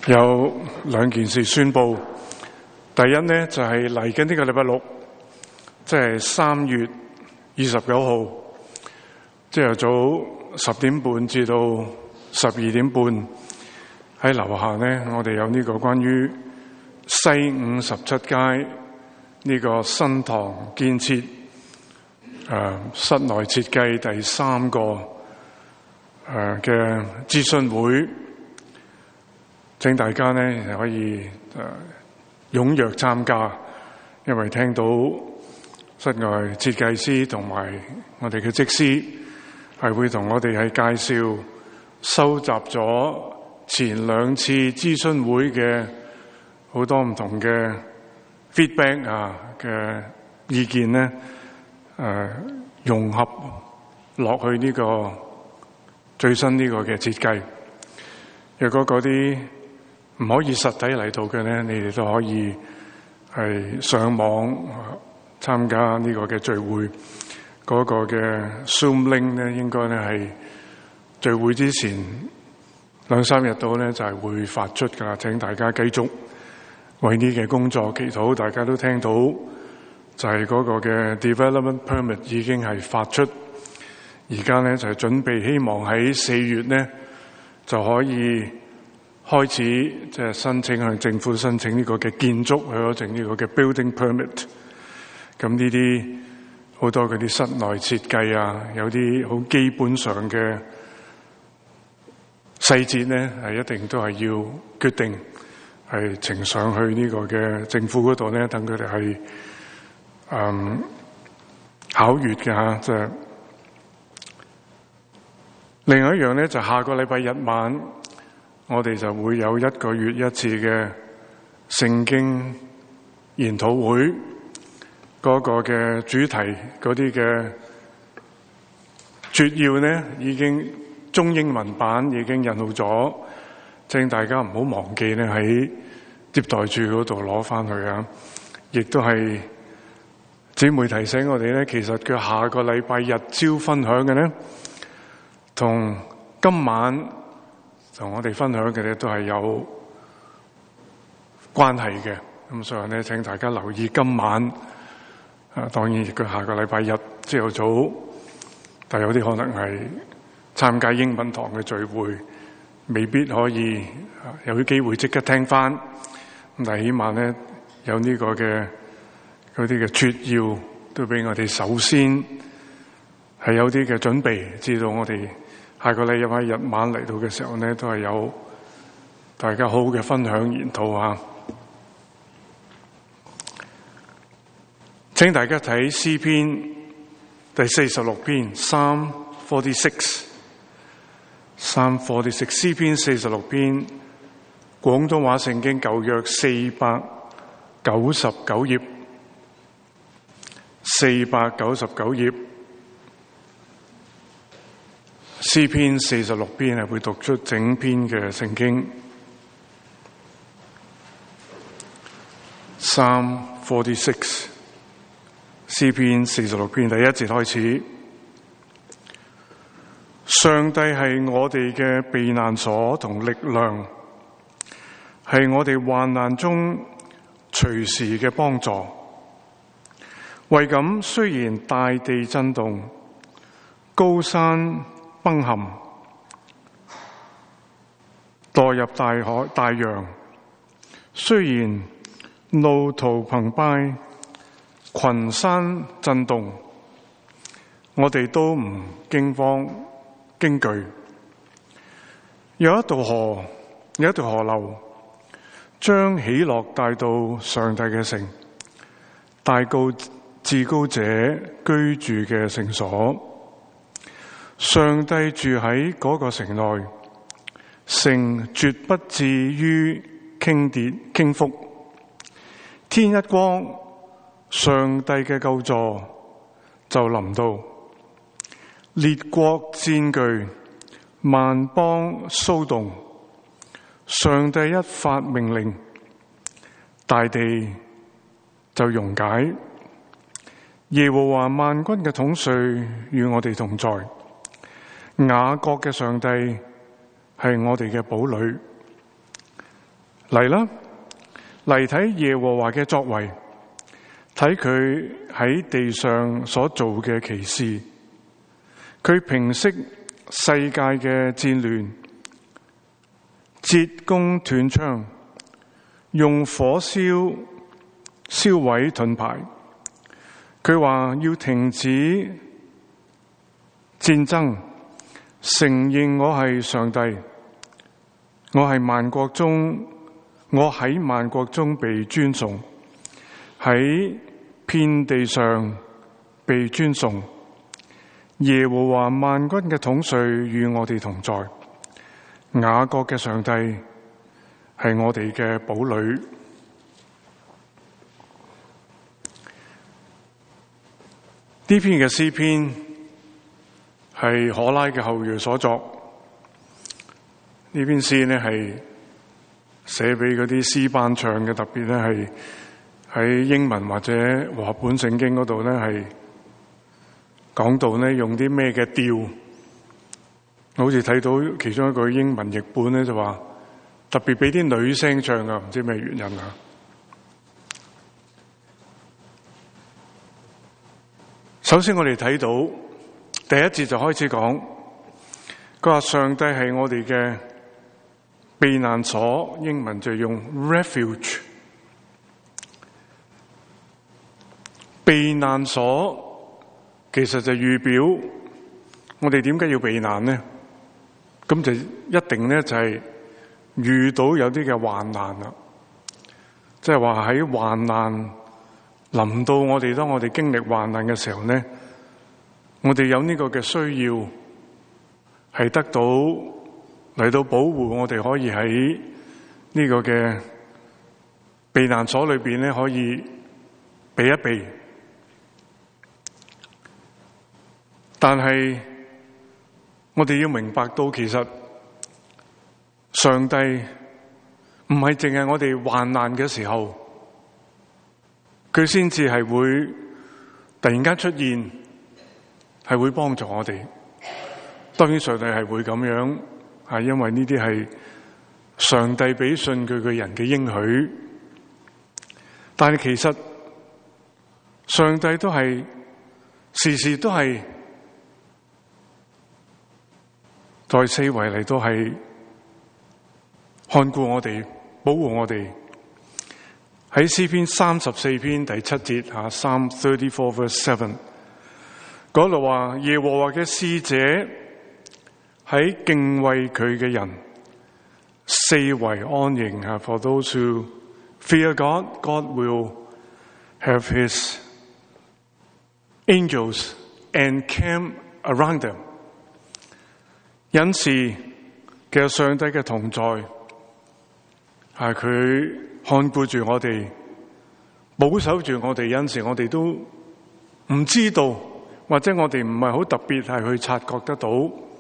有兩件事宣布。第一呢，就係嚟緊呢個禮拜六，即係3月29號朝頭早10點半至到12點半，喺樓下呢，我哋有呢個關於西57街呢個新堂建設室內設計第3個嘅諮詢會，請大家呢可以踴躍參加，因為聽到室外設計師同埋我哋嘅則師係會同我哋係介紹收集咗前2次諮詢會嘅好多唔同嘅 feedback 嘅意見呢，融合落去呢個最新呢個嘅設計。若果嗰啲唔可以實體嚟到嘅呢，你哋都可以係上網參加呢個嘅聚會。嗰個嘅 Zoom link 呢，應該呢係聚會之前2-3日到呢就係會發出㗎喇。請大家繼續為呢嘅工作祈禱。大家都聽到就係嗰個嘅 development permit 已經係發出，而家呢就係準備希望喺4月呢就可以開始即係申請向政府申請呢個嘅建築許可證，呢個嘅 building permit。咁呢啲好多嗰啲室內設計啊，有啲好基本上嘅細節呢，係一定都係要決定係呈上去呢個嘅政府嗰度呢，等佢哋係考閱嘅吓。即係另外一樣呢，就下個禮拜日晚，我哋就會有1個月1次嘅聖經研討會。嗰個嘅主題嗰啲嘅摘要呢，已經中英文版已經印好咗，請大家唔好忘記呢喺接待處嗰度攞翻去啊！亦都係姊妹提醒我哋呢，其實佢下個禮拜日朝分享嘅呢，同今晚同我哋分享嘅呢都係有關係嘅。咁所以呢，請大家留意今晚。當然亦佢下個禮拜日朝頭早，但有啲可能係參加英文堂嘅聚會，未必可以有啲機會即刻聽翻。咁但係起碼呢，有呢個嘅嗰啲嘅摘要都俾我哋首先係有啲嘅準備，知道我哋下個禮拜日晚嚟到嘅時候呢，都係有大家好嘅分享研討啊！請大家睇詩篇第46篇Psalm 46，詩篇46篇，廣東話聖經舊約499頁，499頁，詩篇46篇係會讀出整篇嘅聖經。Psalm 46。詩篇46篇第1節開始，上帝係我哋嘅避難所同力量，係我哋患難中隨時嘅幫助。為咁，雖然大地震動，高山崩陷，墮入大海大洋，雖然路途澎湃，群山震動，我哋都唔驚慌驚懼。有一條河流，將喜樂帶到上帝嘅城，帶到至高者居住嘅聖所。上帝住喺嗰個城內，城絕不至於傾跌傾覆。天一光，上帝嘅救助就臨到，列國戰懼，萬邦騷動。上帝一發命令，大地就溶解。耶和華萬軍嘅統帥與我哋同在，雅各嘅上帝係我哋嘅堡壘。 嚟啦，嚟睇耶和華嘅作為，睇佢喺地上所做嘅奇事，佢平息世界嘅戰亂，折弓斷槍，用火燒毀盾牌。佢話要停止戰爭，承認我係上帝，我喺萬國中被尊崇，喺遍地上被尊崇。耶和華萬軍嘅統帥與我哋同在，雅各嘅上帝係我哋嘅堡壘。呢篇嘅詩篇係可拉嘅後裔所作，呢篇詩呢係寫俾嗰啲詩班唱嘅，特別咧係喺英文或者和合本聖經嗰度咧係講到咧用啲咩嘅調，好似睇到其中一個英文譯本咧就話特別俾啲女聲唱啊，唔知咩原因啊。首先我哋睇到第一節就開始講，佢話上帝係我哋嘅避難所，英文就用 refuge。 避難所其實就預表我哋點解要避難呢？咁就一定咧就係遇到有啲嘅患難啦，即係話喺患難臨到我哋，當我哋經歷患難嘅時候呢，我哋有呢個嘅需要係得到嚟到保護我哋，可以喺呢個嘅避難所裏邊咧可以避一避。但係我哋要明白到，其實上帝唔係淨係我哋患難嘅時候佢先至係會突然間出現，係會幫助我哋。當然上帝係會咁樣，係因為呢啲係上帝俾信佢嘅人嘅應許。但係其實上帝都係時時都係在四圍嚟到係看顧我哋，保護我哋。喺詩篇34篇第7節，Psalm 34 verse 7嗰度話，耶和華嘅使者喺敬畏佢嘅人四圍安營。For those who fear God, God will have his angels encamp around them。 因此其實上帝嘅同在係佢看顧住我哋，保守住我哋。有時我哋都唔知道，或者我哋唔係好特別係去察覺得到。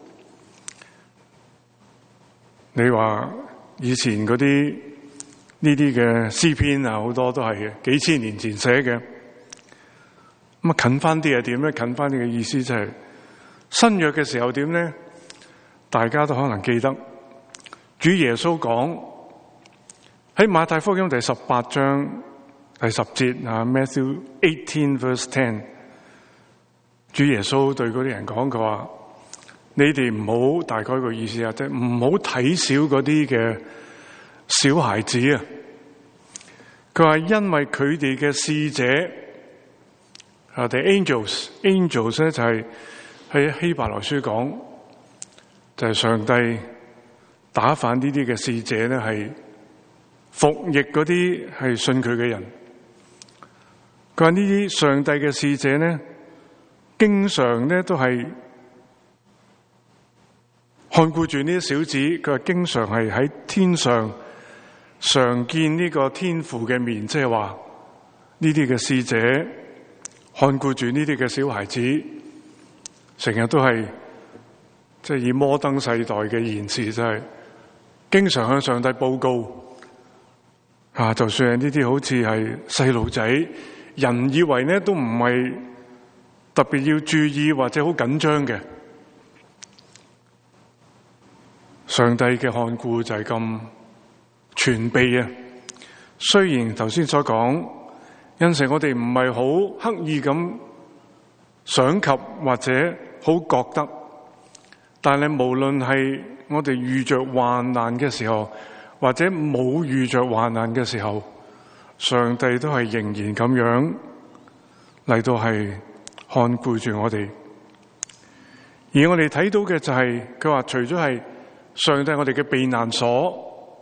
你話以前嗰啲呢啲嘅詩篇啊，好多都係幾千年前寫嘅。咁啊近翻啲係點咧？近翻啲嘅意思就係新約嘅時候點咧？大家都可能記得主耶穌講喺馬太福音第18章第10節，Matthew 18 verse 10， 主耶穌對嗰啲人講，佢話你哋唔好，大概個意思啊，即係唔好睇小嗰啲嘅小孩子啊。佢話因為佢哋嘅使者the angels 咧就係喺希伯來書講，就係上帝打發呢啲嘅使者咧，係服役嗰啲係信佢嘅人。佢話呢啲上帝嘅使者咧，經常咧都係看顧住呢啲小子。佢話經常係喺天上常見呢個天父嘅面，即係話呢啲嘅使者看顧住呢啲嘅小孩子，成日都係即係以摩登世代嘅言辭，就係經常向上帝報告。就算係呢啲好似係細路仔，人以為呢都唔係特別要注意或者好緊張嘅，上帝嘅看顧就係咁全備啊。雖然頭先所講，有時我哋唔係好刻意咁想及或者好覺得，但係無論係我哋遇着患難嘅時候，或者冇遇着患難嘅時候，上帝都係仍然咁樣嚟到係看顧住我哋。而我哋睇到嘅就係佢話，除咗係上帝我哋嘅避難所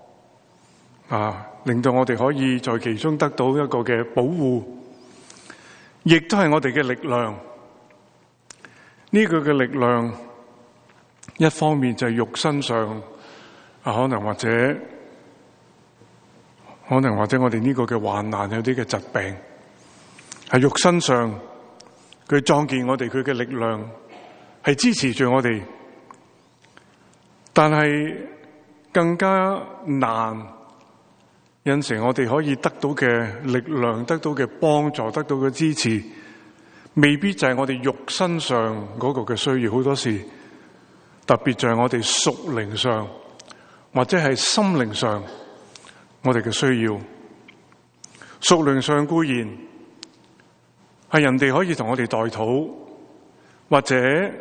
令到我哋可以在其中得到一個嘅保護，亦都係我哋嘅力量。呢個嘅力量一方面就係肉身上可能或者我哋呢個嘅患難有啲嘅疾病，係肉身上佢壯健我哋，佢嘅力量係支持住我哋。但係更加難，有時我哋可以得到嘅力量，得到嘅幫助，得到嘅支持，未必就係我哋肉身上嗰個嘅需要。好多時特別就係我哋屬靈上或者係心靈上我哋嘅需要。屬靈上固然係人哋可以同我哋代禱，或者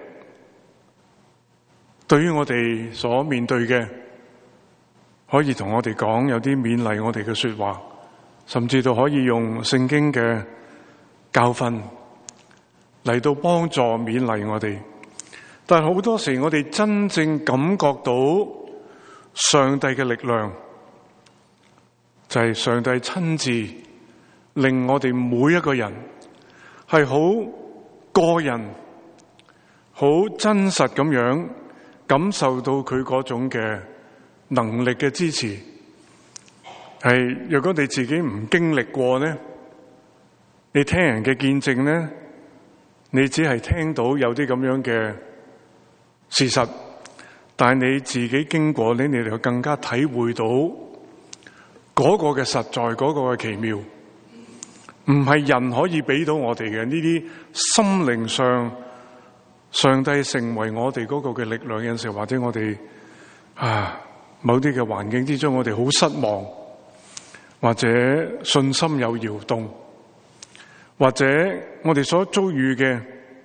對於我哋所面對嘅，可以同我哋講有啲勉勵我哋嘅說話，甚至到可以用聖經嘅教訓嚟到幫助勉勵我哋。但係好多時我哋真正感覺到上帝嘅力量，就係上帝親自令我哋每一個人係好個人、好真實咁樣感受到佢嗰種嘅能力嘅支持。係若果你自己唔經歷過呢，你聽人嘅見證呢，你只係聽到有啲咁樣嘅事實，但係你自己經過呢，你哋就更加體會到嗰個嘅實在，嗰個嘅奇妙，唔係人可以俾到我哋嘅。呢啲心靈上上帝成為我哋嗰個嘅力量，有時或者我哋某啲嘅環境之中，我哋好失望，或者信心有搖動，或者我哋所遭遇嘅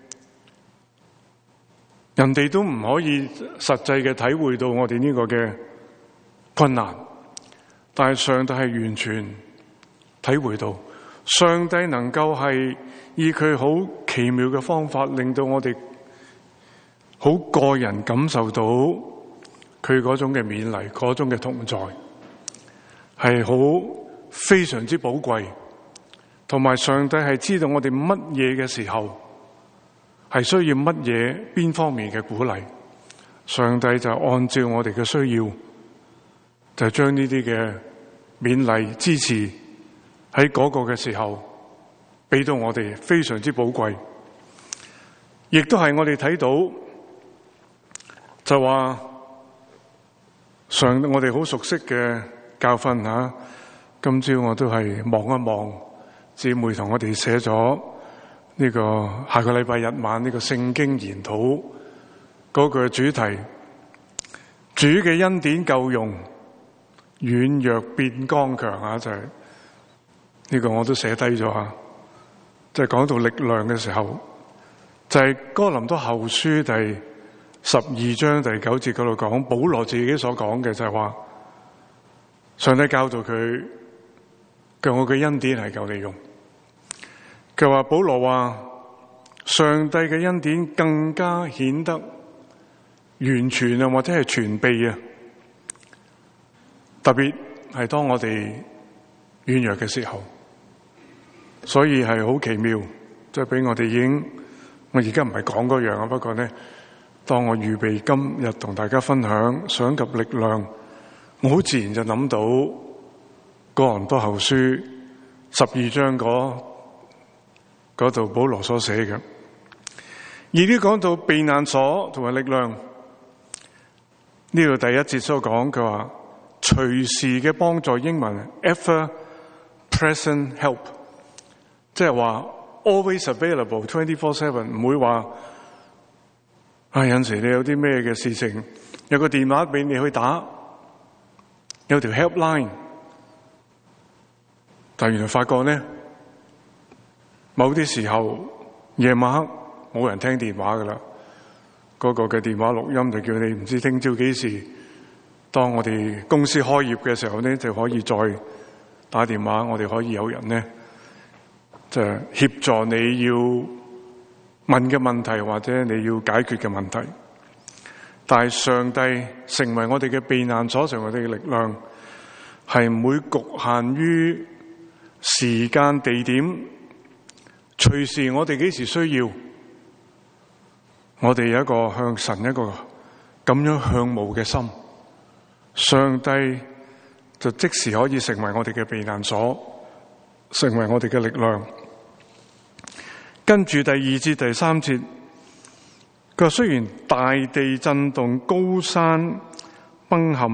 人哋都唔可以實際嘅體會到我哋呢個嘅困難，但係上帝係完全體會到，上帝能夠係以佢好奇妙嘅方法，令到我哋好個人感受到佢嗰種嘅勉勵，嗰種嘅同在，係好非常之寶貴。同埋上帝係知道我哋乜嘢嘅時候係需要乜嘢邊方面嘅鼓勵，上帝就按照我哋嘅需要，就將呢啲嘅勉勵支持喺嗰個嘅時候俾到我哋，非常之寶貴。亦都係我哋睇到就話我哋好熟悉嘅教訓吓。今朝我都係望一望姊妹同我哋寫咗呢個下個禮拜日晚呢個聖經研討嗰個主題，主嘅恩典夠用，軟弱變剛強就係呢個我都寫低咗吓。就係講到力量嘅時候，就係哥林多後書第12章第9節嗰度講，保羅自己所講嘅就係話，上帝教導佢嘅我嘅恩典係夠你用。佢話保羅話，上帝嘅恩典更加顯得完全啊，或者係全備啊。特別係當我哋軟弱嘅時候，所以係好奇妙，即係俾我哋已經，我而家唔係講嗰樣啊。不過呢，當我預備今日同大家分享想及力量，我好自然就諗到哥林多後書12章嗰度保羅所寫嘅。而呢講到避難所同埋力量，呢度第一節所講佢話隨時嘅幫助，英文 ever present help， 即係話 always available 24/7， 唔會話有陣時你有啲咩嘅事情，有個電話俾你去打，有條 helpline 但原來發覺咧，某啲時候夜晚黑冇人聽電話噶啦，嗰個嘅電話錄音就叫你唔知聽朝幾時，當我哋公司開業嘅時候咧，就可以再打電話，我哋可以有人咧就協助你要問嘅問題或者你要解決嘅問題。但係上帝成為我哋嘅避難所，成為我哋嘅力量，係唔會局限於時間地點，隨時我哋幾時需要，我哋有一個向神一個咁樣向慕嘅心，上帝就即時可以成為我哋嘅避難所，成為我哋嘅力量。跟住第2節第3節，佢話雖然大地震動，高山崩陷，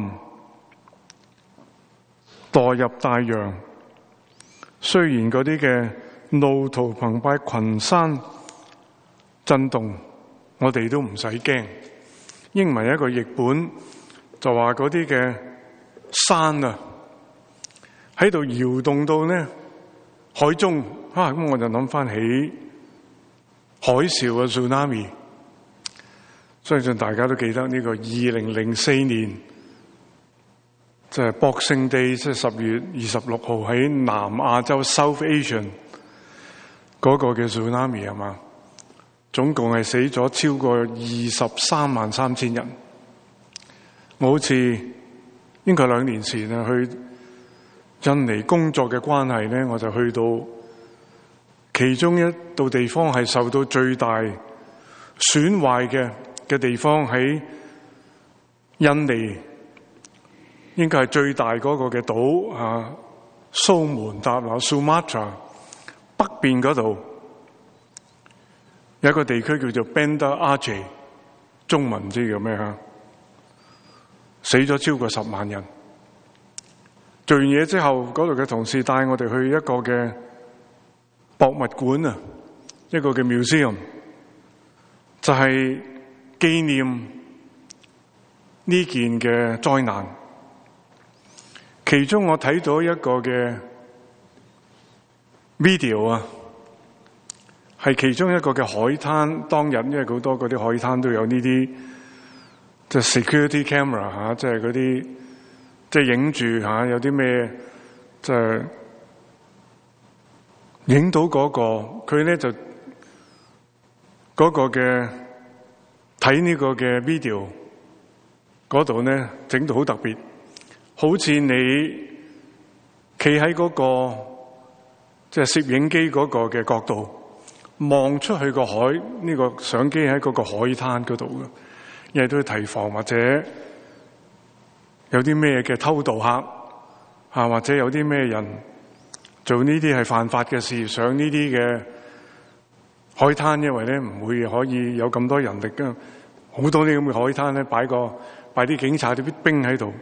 墮入大洋，雖然嗰啲嘅怒濤澎湃，群山震動，我哋都唔使驚。英文一個譯本就話嗰啲嘅山啊喺度搖動到呢海中咁我就諗翻起海嘯啊 tsunami。相信大家都記得呢個2004年就係 Boxing Day， 即係10月26號喺南亞洲 South Asian 嗰個嘅 tsunami 係嘛？總共係死咗超過233000人。我好似應該2年前啊，去印尼工作嘅關係咧，我就去到其中一度地方係受到最大損壞嘅地方，喺印尼應該係最大嗰個嘅島蘇門答臘 Sumatra 北邊嗰度有一個地區叫做 Banda Aceh， 中文唔知叫咩死咗超過10萬人。做完嘢之後，嗰度嘅同事帶我哋去一個嘅博物館啊，一個嘅 museum， 就係紀念呢件嘅災難。其中我睇到一個嘅 video 啊，係其中一個嘅海灘，當日因為好多嗰啲海灘都有呢啲即係 security camera 即係嗰啲即係影住有啲咩即係影到嗰個佢咧就嗰個嘅睇呢個嘅 video 嗰度咧整到好特別，好似你企喺嗰個即係攝影機嗰個嘅角度望出去個海，呢個相機喺嗰個海灘嗰度嘅，因為都要提防或者有啲咩嘅偷渡客或者有啲咩人做呢啲係犯法嘅事，上呢啲嘅海灘，因為咧唔會可以有咁多人力嘅，好多啲咁嘅海灘咧擺啲警察啲兵喺度，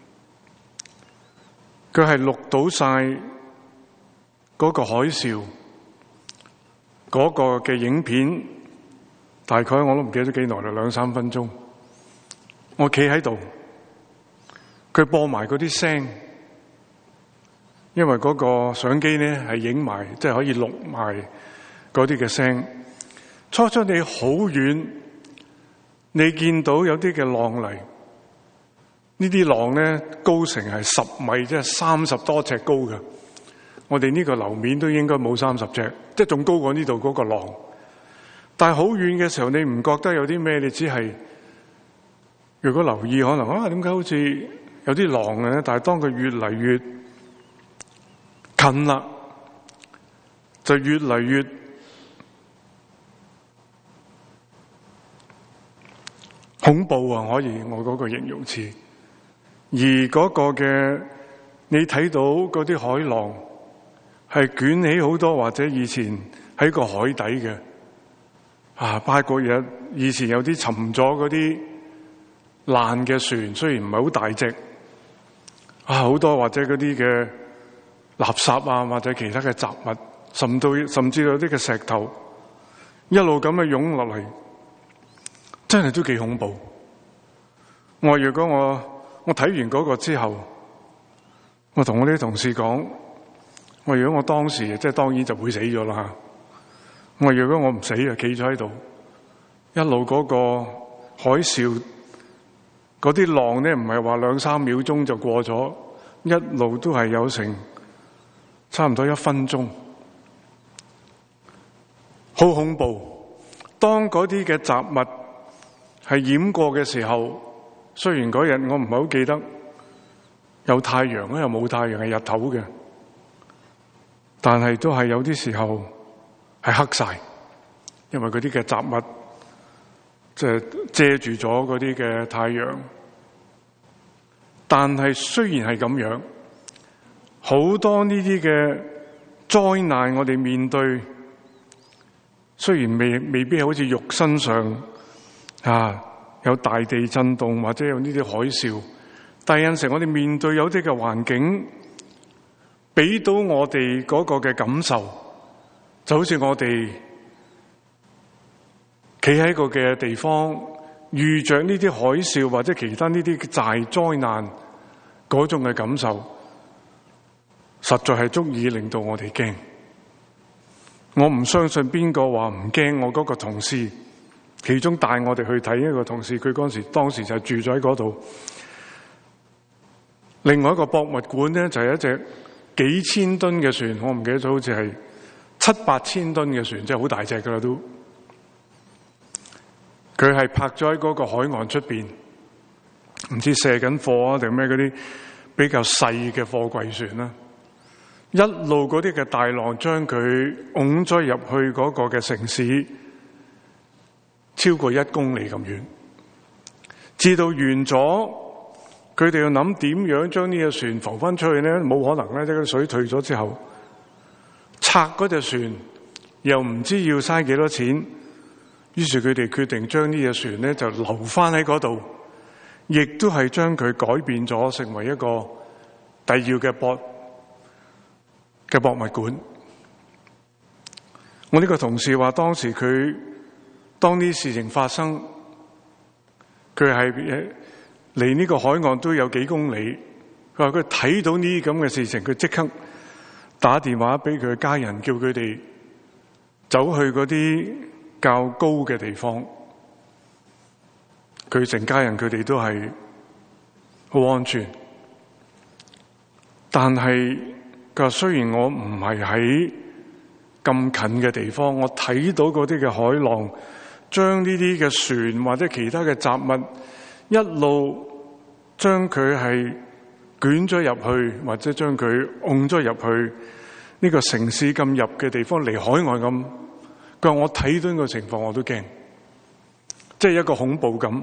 佢係錄到晒嗰個海嘯嗰個嘅影片，大概我都唔記得幾耐啦，2-3分鐘。我企喺度，佢播埋嗰啲聲，因為嗰個相機咧係影埋，即係可以錄埋嗰啲嘅聲。初你好遠，你見到有啲嘅浪嚟，呢啲浪咧高成係10米，即係30多尺高嘅。我哋呢個樓面都應該冇30尺，即係仲高過呢度嗰個浪。但係好遠嘅時候，你唔覺得有啲咩？你只係如果留意，可能點解好似有啲浪嘅？但係當佢越嚟越近啦，就越嚟越恐怖啊！可以我嗰個形容詞。而嗰個嘅你睇到嗰啲海浪係捲起好多，或者以前喺個海底嘅包括以前有啲沉咗嗰啲爛嘅船，雖然唔係好大隻好多，或者嗰啲嘅垃圾或者其他嘅雜物，甚至有啲嘅石頭一路咁樣湧落嚟，真係都幾恐怖。如果我睇完嗰個之後，我同我啲同事講， 我如果我當時即係當然就會死咗啦吓。我如果我唔死啊，企咗喺度，一路嗰個海嘯嗰啲浪咧，唔係話2-3秒鐘就過咗，一路都係有成差唔多1分鐘，好恐怖。當嗰啲嘅雜物係淹過嘅時候，雖然嗰日我唔係好記得有太陽咧，又冇太陽，係日頭嘅，但係都係有啲時候係黑晒，因為嗰啲嘅雜物即係遮住咗嗰啲嘅太陽。但係雖然係咁樣，好多呢啲嘅災難我哋面對，雖然未必好似肉身上有大地震動或者有呢啲海嘯，但係有陣時我哋面對有啲嘅環境，俾到我哋嗰個嘅感受，就好似我哋企喺個嘅地方，遇着呢啲海嘯或者其他呢啲大災難嗰種嘅感受，實在係足以令到我哋驚。我唔相信邊個話唔驚。我嗰個同事，其中帶我哋去睇一個同事，佢當時就住咗喺嗰度。另外一個博物館咧，就係一隻幾千噸嘅船，我唔記得咗，好似係7-8千噸嘅船，即係好大隻噶啦都。佢係泊咗喺嗰個海岸出邊，唔知卸緊貨啊定咩嗰啲比較細嘅貨櫃船啦。一路嗰啲嘅大浪將佢拱咗入去嗰個嘅城市，超過1公里咁遠。至到完咗，佢哋要諗點樣將呢隻船浮翻出去呢？冇可能咧，即係水退咗之後，拆嗰隻船又唔知要嘥幾多錢。於是佢哋決定將呢隻船咧就留翻喺嗰度，亦都係將佢改變咗，成為一個第二嘅博物館。我呢個同事話，當時佢當呢事情發生，佢係離呢個海岸都有幾公里。佢話佢睇到呢啲咁嘅事情，佢即刻打電話俾佢嘅家人，叫佢哋走去嗰啲較高嘅地方。佢成家人佢哋都係好安全，但係佢話雖然我唔係喺咁近嘅地方，我睇到嗰啲嘅海浪將呢啲嘅船或者其他嘅雜物一路將佢係捲咗入去，或者將佢拱咗入去呢個城市咁入嘅地方，離海外咁。佢話我睇到呢個情況我都驚，即係一個恐怖感。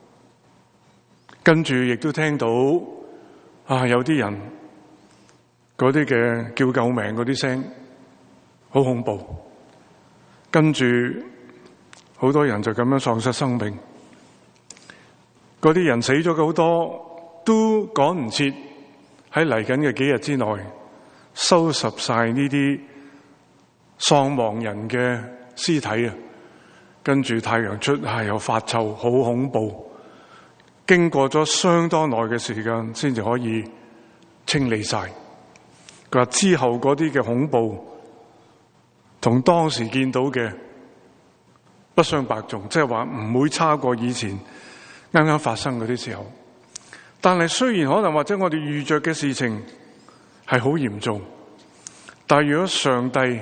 跟住亦都聽到有啲人嗰啲嘅叫救命嗰啲聲，好恐怖。跟住好多人就咁樣喪失生命。嗰啲人死咗嘅好多，都趕唔切喺嚟緊嘅幾日之內收拾晒呢啲喪亡人嘅屍體啊！跟住太陽出又發臭，好恐怖。經過咗相當耐嘅時間先至可以清理晒。佢話之後嗰啲嘅恐怖同當時見到嘅不相伯仲，即係話唔會差過以前啱啱發生嗰啲時候。但係雖然可能或者我哋遇着嘅事情係好嚴重，但係如果上帝，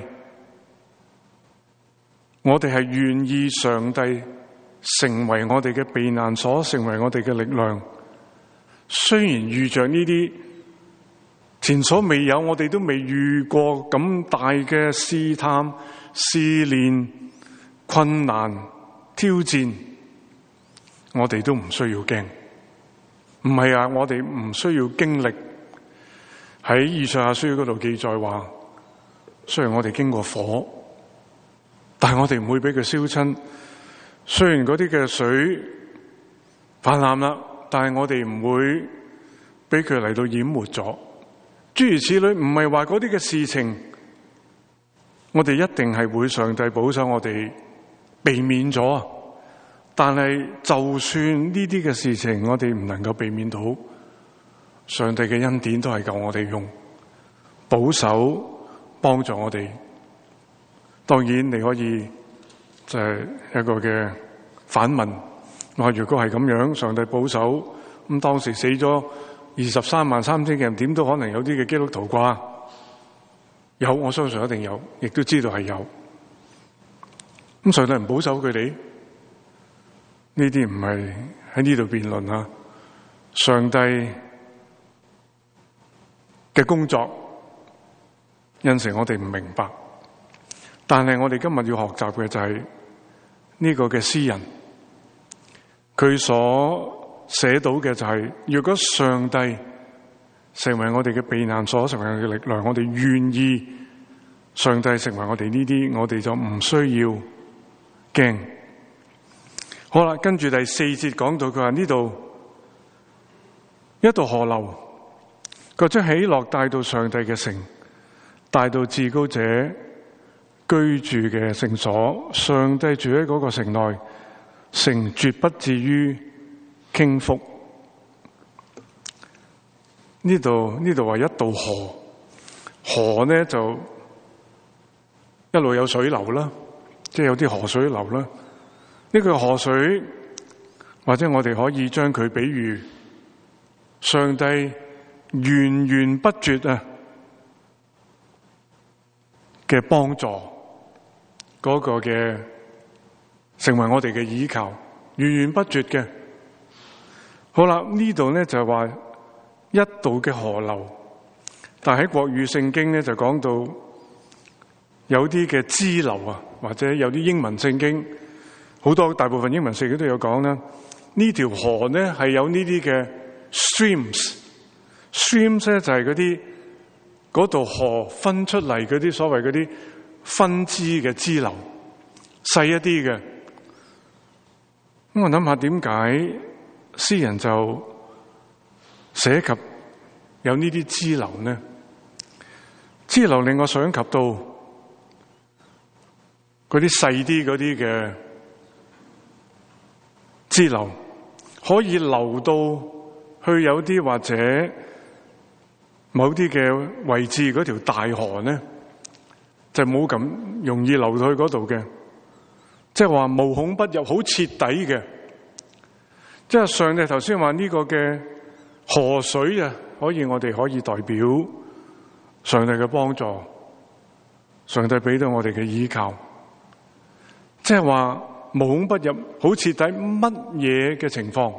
我哋係願意上帝成為我哋嘅避難所，成為我哋嘅力量。雖然遇着呢啲前所未有，我哋都未遇過咁大嘅試探、試煉、困難、挑戰，我哋都唔需要驚。唔係我哋唔需要經歷。喺以賽亞書嗰度記載話，雖然我哋經過火，但係我哋唔會俾佢燒親。雖然嗰啲嘅水泛濫啦，但係我哋唔會俾佢嚟到淹沒咗。諸如此類，唔係話嗰啲嘅事情，我哋一定係會上帝保守我哋避免咗。但係就算呢啲嘅事情我哋唔能夠避免到，上帝嘅恩典都係夠我哋用，保守幫助我哋。當然你可以就係一個嘅反問，話如果係咁樣，上帝保守，咁當時死咗233000嘅人，點都可能有啲嘅基督徒啩？有，我相信一定有，亦都知道係有。咁上帝唔保守佢哋？呢啲唔係喺呢度辯論啊！上帝嘅工作，有時我哋唔明白，但係我哋今日要學習嘅就係呢個嘅詩人，佢所寫到嘅就係，如果上帝成為我哋嘅避難所，成為我哋嘅力量，我哋願意上帝成為我哋呢啲，我哋就唔需要驚。好啦，跟住第4節講到，佢話呢度一道河流，佢將喜樂帶到上帝嘅城，帶到至高者居住嘅聖所。上帝住喺嗰個城內，城絕不至於傾覆。呢度話一道河，河呢就一路有水流啦，即係有啲河水流啦。呢個河水，或者我哋可以將佢比喻上帝源源不絕嘅幫助，嗰個嘅成為我哋嘅依靠，源源不絕嘅。好啦，呢度咧就係話一道嘅河流，但係喺國語聖經咧就講到有啲嘅支流啊，或者有啲英文聖經。好多大部分英文聖經都有講啦，呢條河呢係有呢啲嘅 streams 咧就係嗰道河分出嚟嗰啲所謂嗰啲分支嘅支流，細一啲嘅。咁我諗下點解詩人就寫及有呢啲支流呢？支流令我想及到嗰啲細啲嗰啲嘅支流可以流到去有啲或者某啲嘅位置，嗰條大河呢就冇咁容易流到去嗰度嘅，即係話無孔不入，好徹底嘅。即係上帝頭先話呢個嘅河水啊，我哋可以代表上帝嘅幫助，上帝俾到我哋嘅依靠，即係話無孔不入，好徹底，乜嘢嘅情況，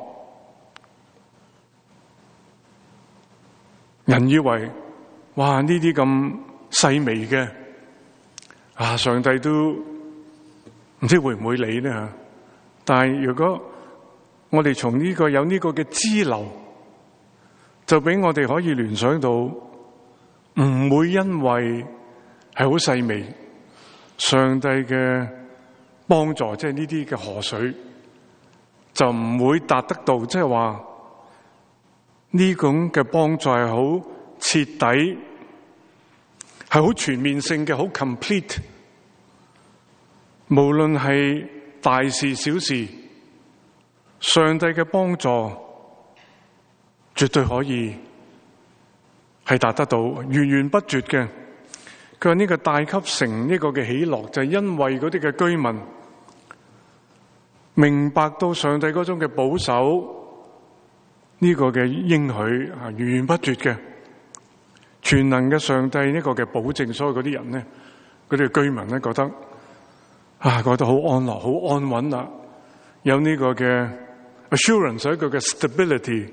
人以為哇呢啲咁細微嘅上帝都唔知會唔會理呢吓？但係如果我哋從呢個有呢個嘅支流，就俾我哋可以聯想到，唔會因為係好細微，上帝嘅幫助，即係呢啲嘅河水，就唔會達得到，即係話呢種嘅幫助係好徹底，係好全面性嘅，好 complete。無論係大事小事，上帝嘅幫助絕對可以係達得到，源源不絕嘅。佢話呢個帶給城呢個嘅喜樂，就係因為嗰啲嘅居民明白到上帝嗰種嘅保守，呢個嘅應許源源不絕嘅全能嘅上帝呢個嘅保證，所以嗰啲人呢，嗰啲居民呢，覺得覺得好安樂，好安穩啦，有呢個嘅 assurance， 一個嘅 stability，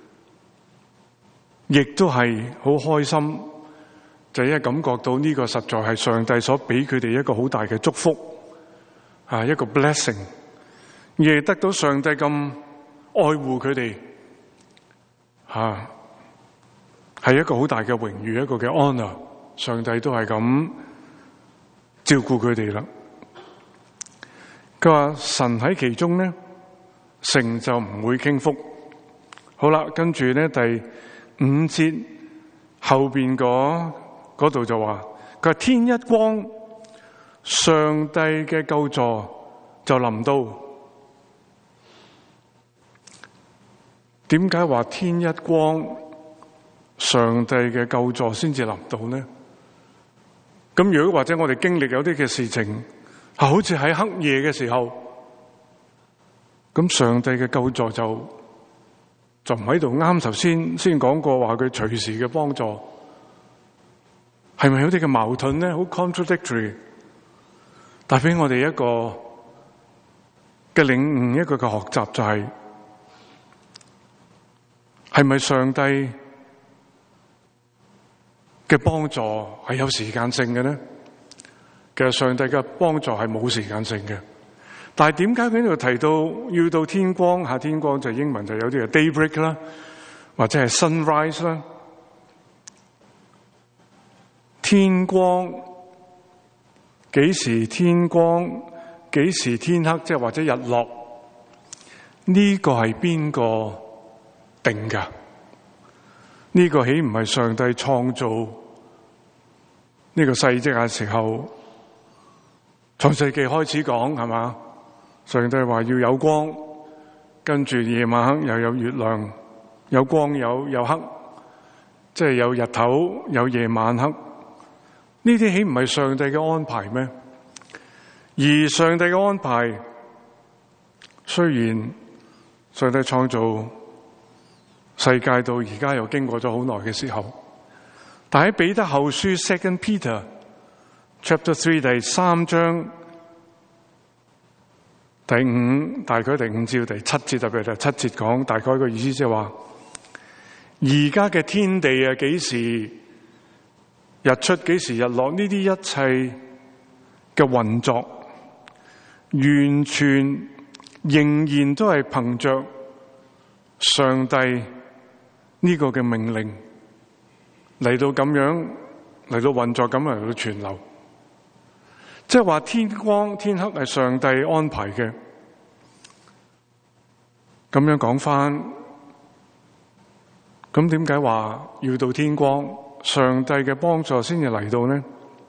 亦都係好開心，就因為感覺到呢個實在係上帝所俾佢哋一個好大嘅祝福，一個 blessing， 而係得到上帝咁愛護佢哋，係一個好大嘅榮譽，一個嘅 honor， 上帝都係咁照顧佢哋啦。佢話神喺其中呢，城就唔會傾覆。好啦，跟住呢第5節後邊嗰度就話，佢話天一光，上帝嘅救助就臨到。點解話天一光，上帝嘅救助先至臨到呢？ 咁如果或者我哋經歷有啲嘅事情，好似喺黑夜嘅時候，咁上帝嘅救助就唔喺度。啱頭先講過話佢隨時嘅幫助，係咪有啲嘅矛盾呢？好 contradictory， 帶俾我哋一個嘅領悟，一個嘅學習，就係咪上帝嘅幫助係有時間性嘅呢？其實上帝嘅幫助係冇時間性嘅。但係點解佢呢度提到要到天光？下天光就英文就有啲係 daybreak 啦，或者係 sunrise 啦。天光幾時天光？幾時天黑？即係或者日落？呢個係邊個定㗎？呢個豈唔係上帝創造呢個世界嘅時候，創世記開始講係嘛？上帝話要有光，跟住夜晚黑又有月亮，有光有黑，即係有日頭有夜晚黑。呢啲豈唔係上帝嘅安排咩？而上帝嘅安排，雖然上帝創造世界到而家又經過咗好耐嘅時候，但喺彼得後書 Second Peter Chapter 3第3章大概第5至第7節，特別係第7節講，大概個意思即係話，而家嘅天地啊，幾時日出，幾時日落，呢啲一切嘅運作，完全仍然都係憑着上帝呢個嘅命令嚟到咁樣嚟到運作，咁嚟到存留。即係話天光天黑係上帝安排嘅。咁樣講翻，咁點解話要到天光，上帝嘅幫助先至嚟到呢？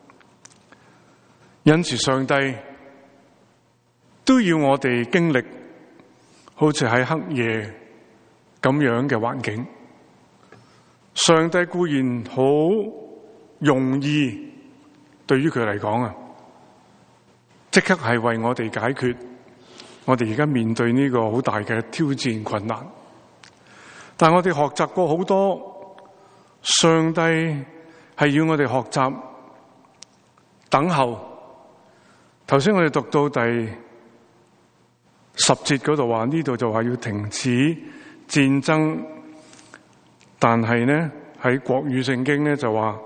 因此上帝都要我哋經歷好似喺黑夜咁樣嘅環境。上帝固然好容易，對於佢嚟講啊，即刻係為我哋解決我哋而家面對呢個好大嘅挑戰困難。但我哋學習過好多，上帝係要我哋學習等候。頭先我哋讀到第10節嗰度話，呢度就話要停止戰爭，但係呢喺國語聖經呢就話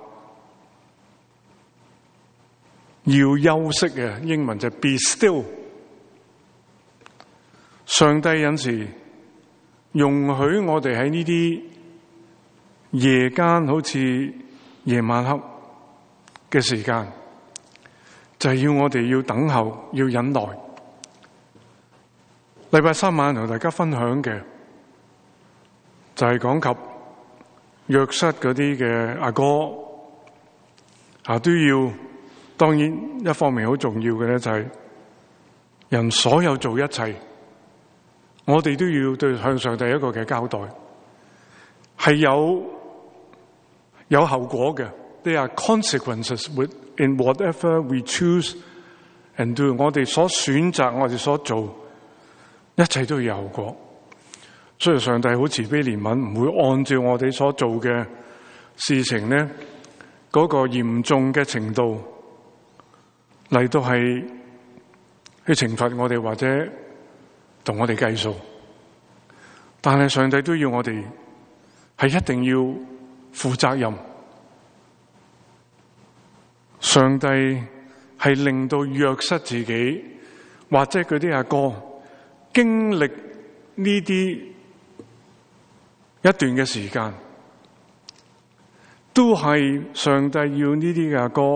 要休息嘅，英文就 be still。上帝有時容許我哋喺呢啲夜間好似夜晚黑嘅時間，就係要我哋要等候，要忍耐。禮拜3晚同大家分享嘅就係講及約瑟嗰啲嘅阿哥都要，當然一方面好重要嘅咧，就係人所有做一切，我哋都要對向上帝一個嘅交代，係有後果嘅。There are consequences in whatever we choose and do。我哋所選擇，我哋所做，一切都有後果。所以上帝好慈悲憐憫，唔會按照我哋所做嘅事情呢嗰個嚴重嘅程度嚟到係去懲罰我哋，或者同我哋計數。但係上帝都要我哋係一定要負責任。上帝係令到約瑟自己或者佢啲阿哥經歷呢啲一段嘅時間，都係上帝要呢啲嘅阿哥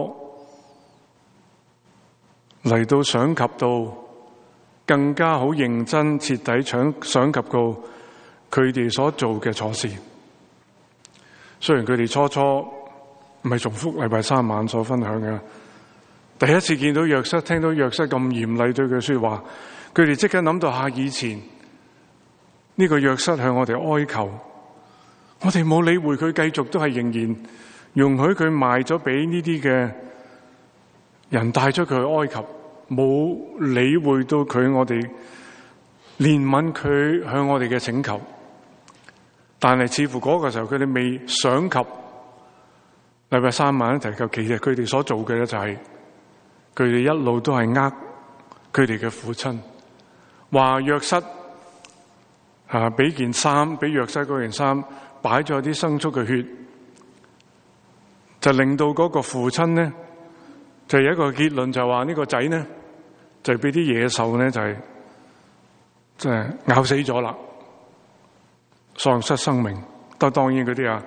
嚟到想及到更加好認真徹底想及到佢哋所做嘅錯事。雖然佢哋初唔係重複禮拜3晚所分享嘅，第一次見到約瑟，聽到約瑟咁嚴厲對佢說話，佢哋即刻諗到以前呢個約瑟向我哋哀求，我哋冇理會佢，繼續都係仍然容許佢賣咗俾呢啲嘅人帶咗佢去埃及，冇理會到我哋憐憫佢向我哋嘅請求，但係似乎嗰個時候佢哋未想及禮拜三晚提及，其實佢哋所做嘅咧就係佢哋一路都係佢哋嘅父親，話約瑟俾件衫，俾約瑟嗰件衫擺咗啲牲畜嘅血，就令到嗰個父親咧就有一個結論，就話呢個仔咧就俾啲野獸咧就係咬死咗啦，喪失生命。當然嗰啲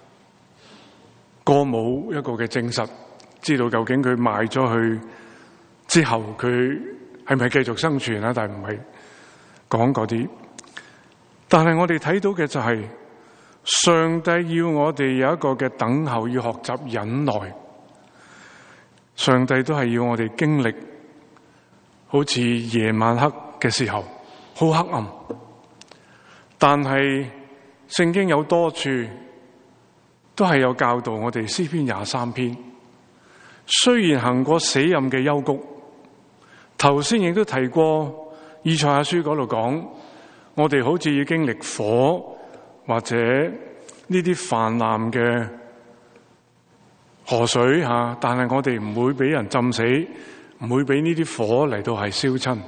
過冇一個嘅證實，知道究竟佢賣咗去之後佢係咪繼續生存啊？但係唔係講嗰啲。但係我哋睇到嘅就係上帝要我哋有一個嘅等候，要學習忍耐。上帝都係要我哋經歷好似夜晚黑嘅時候好黑暗，但係聖經有多處都係有教導我哋。詩篇23篇，雖然行過死蔭嘅幽谷，頭先亦都提過以賽亞書嗰度講，我哋好似要經歷火或者呢啲泛濫嘅河水但係我哋唔會俾人浸死，唔會俾呢啲火嚟到係燒親。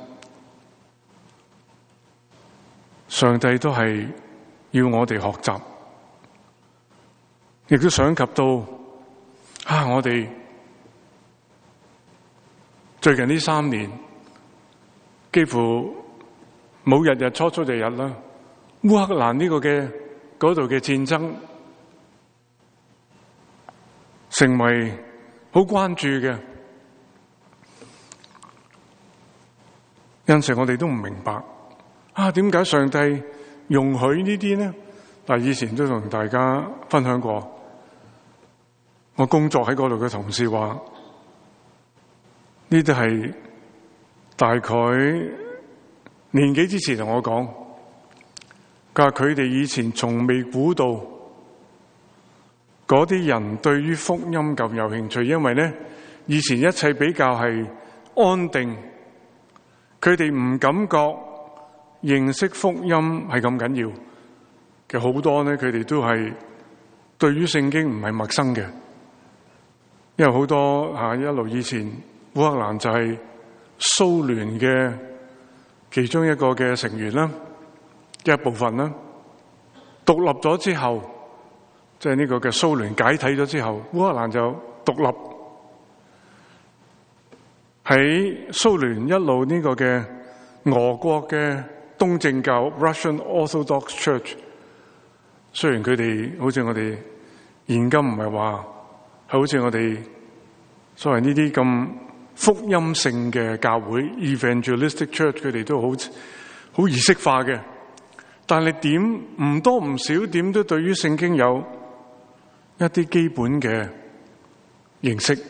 上帝都係要我哋學習，亦都想及到我哋最近呢3年幾乎冇日日初就日啦。烏克蘭呢個嘅嗰度嘅戰爭成為好關注嘅，有時我哋都唔明白點解上帝容許呢啲呢？但以前都同大家分享過，我工作喺嗰度嘅同事話，呢啲係大概年幾之前同我講，佢話佢哋以前從未估到嗰啲人對於福音咁有興趣，因為呢以前一切比較係安定，佢哋唔感覺認識福音係咁緊要。其實好多呢，佢哋都係對於聖經唔係陌生嘅，因為好多一路以前烏克蘭就係蘇聯嘅其中一個嘅成員啦，一部分啦。獨立咗之後，即係呢個嘅蘇聯解體咗之後，烏克蘭就獨立。喺蘇聯一路呢個嘅俄國嘅東正教 Russian Orthodox Church， 雖然佢哋好似我哋現今唔係話係好似我哋所謂呢啲咁福音性嘅教會 Evangelistic Church， 佢哋都好儀式化嘅，但係點唔多唔少點都對於聖經有一啲基本嘅認識。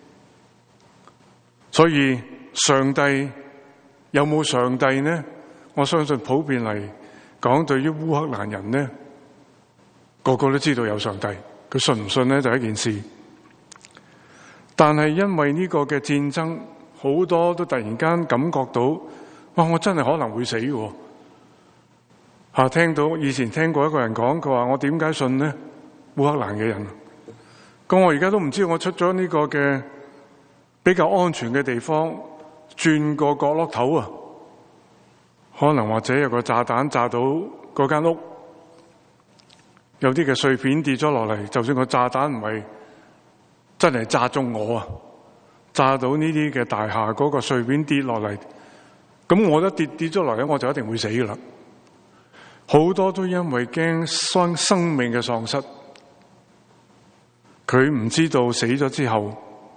所以上帝有冇上帝呢？我相信普遍嚟講，對於烏克蘭人呢，個個都知道有上帝，佢信唔信呢就係一件事。但係因為呢個嘅戰爭，好多都突然間感覺到，哇！我真係可能會死嘅。聽到以前聽過一個人講，佢話我點解信呢？烏克蘭嘅人，咁我而家都唔知，我出咗呢個嘅比較安全嘅地方，轉個角落頭可能或者有個炸彈炸到嗰間屋，有啲嘅碎片跌咗落嚟，就算個炸彈唔係真係炸中我炸到呢啲嘅大廈嗰個碎片跌落嚟，咁我一跌咗落嚟，我就一定會死噶啦。好多都因為驚生命嘅喪失，佢唔知道死咗之後，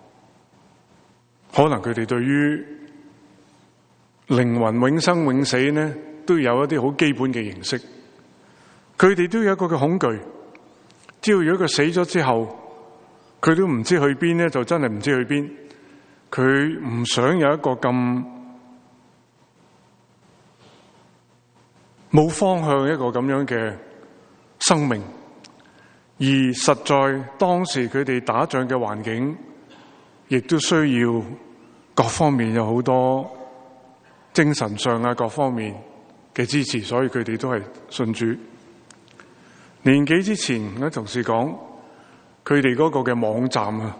可能佢哋對於靈魂永生永死呢，都有一啲好基本嘅認識。佢哋都有一個嘅恐懼，只要如果佢死咗之後，佢都唔知去邊呢，就真係唔知去邊。佢唔想有一個咁冇方向一個咁樣嘅生命，而實在當時佢哋打仗嘅環境亦都需要各方面有好多精神上啊各方面嘅支持，所以佢哋都係信主。年幾之前，我同事講，佢哋嗰個嘅網站啊，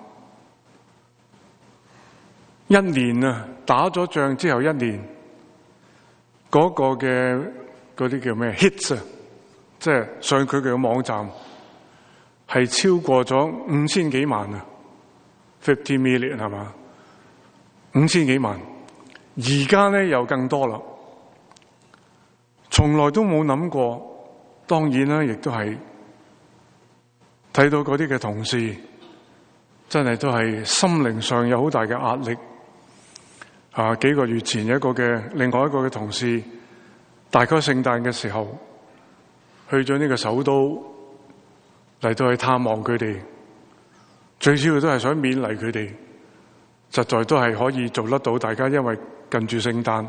一年啊打咗仗之後一年，嗰個嘅嗰啲叫咩 hits 啊，即係上佢嘅網站係超過咗5000幾萬啊，50 million 係嘛，5000幾萬，而家咧又更多啦，從來都冇諗過。當然啦，亦都係睇到嗰啲嘅同事，真係都係心靈上有好大嘅壓力。幾個月前另外一個嘅同事，大概聖誕嘅時候去咗呢個首都嚟到去探望佢哋，最主要都係想勉勵佢哋，實在都係可以做得到。大家因為近住聖誕，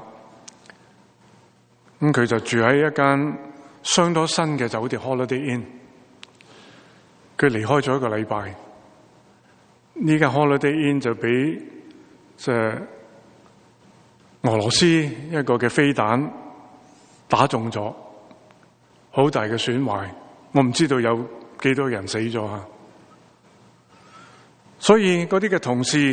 咁佢就住喺一間相當新嘅酒店 Holiday Inn。佢離開咗一個禮拜，呢間 Holiday Inn 就俾俄羅斯一個嘅飛彈打中咗，好大嘅損壞。我唔知道有幾多人死咗啊！所以嗰啲嘅同事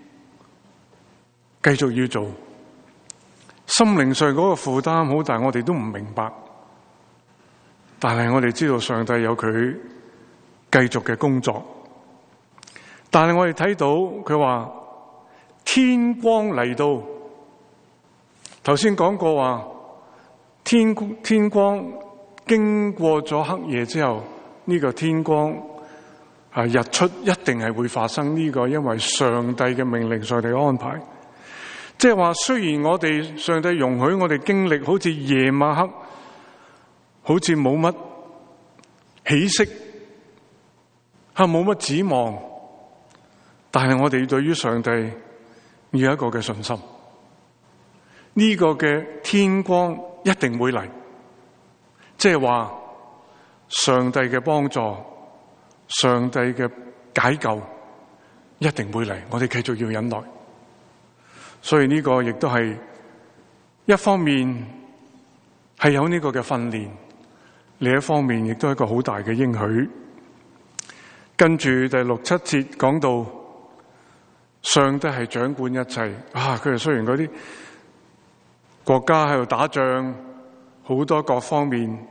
繼續要做，心靈上嗰個負擔好大，我哋都唔明白。但係我哋知道上帝有佢繼續嘅工作。但係我哋睇到佢話天光嚟到，頭先講過話天光經過咗黑夜之後，呢個天光日出一定係會發生。呢個因為上帝嘅命令，上帝嘅安排。即係話雖然上帝容許我哋經歷好似夜晚黑，好似冇乜起色，冇乜指望，但係我哋對於上帝要有一個嘅信心。呢個嘅天光一定會嚟，即係話上帝嘅幫助，上帝嘅解救一定會嚟。我哋繼續要忍耐。所以呢個亦都係一方面係有呢個嘅訓練，另一方面亦都係一個好大嘅應許。跟住第6、7節講到上帝係掌管一切。佢哋雖然嗰啲國家喺度打仗，好多各方面，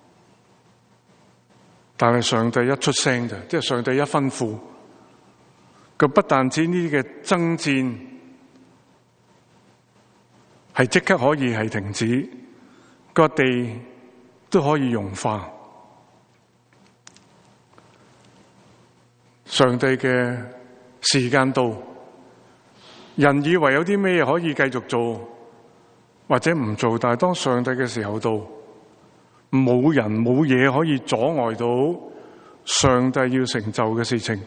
但係上帝一出聲就，即係上帝一吩咐，佢不但止呢啲嘅爭戰係即刻可以係停止，個地都可以融化。上帝嘅時間到，人以為有啲咩可以繼續做或者唔做，但係當上帝嘅時候到，冇人冇嘢可以阻礙到上帝要成就嘅事情。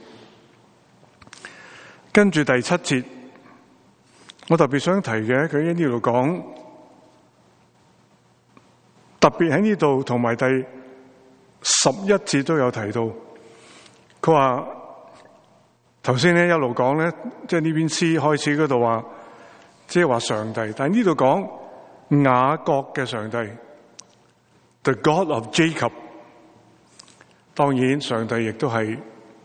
跟住第7節，我特別想提嘅，佢喺呢度講，特別喺呢度同埋第11節都有提到。佢話頭先咧一路講咧，即係呢篇詩開始嗰度話，即係話上帝，但係呢度講雅各嘅上帝 ，The God of Jacob。當然上帝亦都係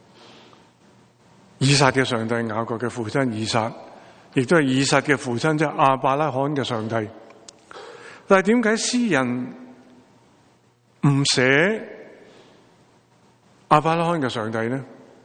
以撒嘅上帝，雅各嘅父親以撒，亦都係以撒嘅父親，即係亞伯拉罕嘅上帝。但係點解詩人唔寫亞伯拉罕嘅上帝呢？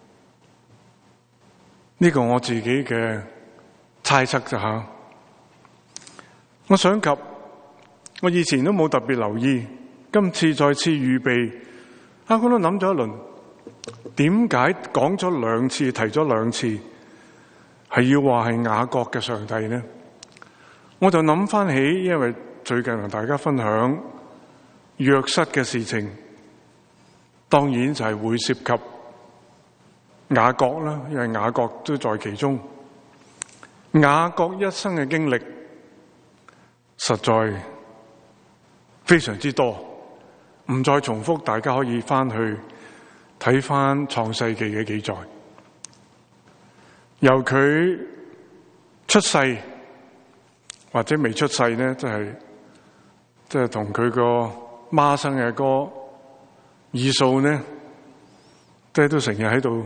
呢個我自己嘅猜測咋吓。我想及我以前都冇特別留意，今次再次預備，我都諗咗一輪，點解講咗2次，提咗2次，係要話係雅各嘅上帝呢？我就諗翻起，因為最近同大家分享約瑟嘅事情，當然就係會涉及雅各啦，因為雅各都在其中。雅各一生嘅經歷實在非常之多，唔再重複，大家可以翻去睇翻創世記嘅記載。 由佢出世或者未出世呢，即係同佢個孖生嘅哥以掃呢，即係都成日喺度，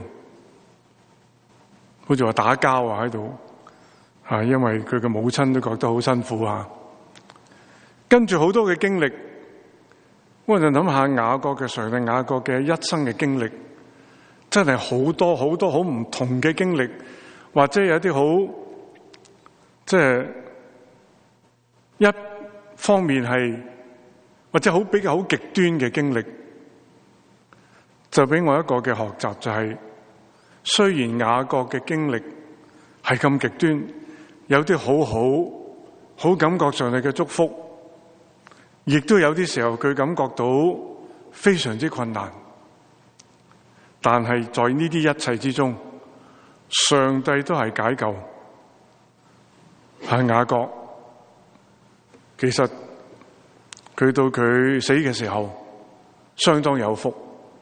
好似話打交啊喺度，因為佢嘅母親都覺得好辛苦啊。跟住好多嘅經歷，我就諗下雅各嘅上帝，雅各嘅一生嘅經歷，真係好多好多好唔同嘅經歷，或者有啲好，即係一方面係或者好比較好極端嘅經歷，就俾我一個嘅學習，就係雖然雅各嘅經歷係咁極端，有啲好感覺上帝嘅祝福，亦都有啲時候佢感覺到非常之困難，但係在呢啲一切之中，上帝都係解救。係雅各，其實佢到佢死嘅時候相當有福。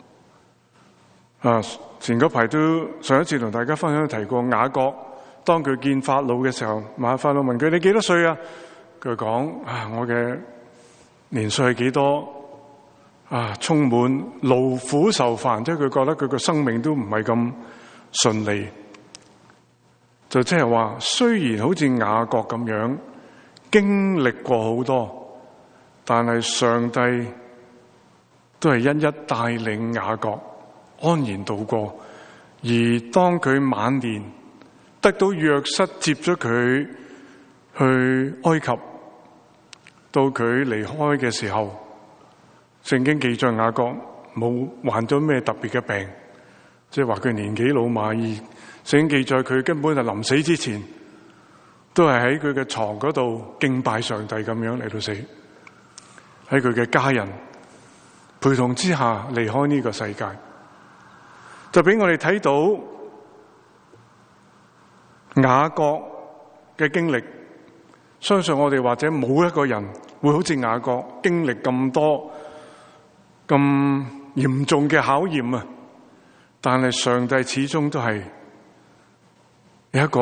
前嗰排都上一次同大家分享提過，雅各當佢見法老嘅時候，法老問佢：你幾多歲啊？佢講：我嘅年歲係幾多？充滿勞苦愁煩，即係佢覺得佢個生命都唔係咁順利。就即係話，雖然好似雅各咁樣經歷過好多，但係上帝都係一一帶領雅各安然度過。而當佢晚年得到約瑟接咗佢去埃及，到佢離開嘅時候，聖經記載雅各冇患咗咩特別嘅病，即係話佢年紀老邁。聖經記載佢根本就臨死之前，都係喺佢嘅床嗰度敬拜上帝咁樣嚟到死，喺佢嘅家人陪同之下離開呢個世界，就俾我哋睇到雅各嘅經歷。相信我哋或者冇一個人會好似雅各經歷咁多咁嚴重嘅考驗啊！但係上帝始終都係有一個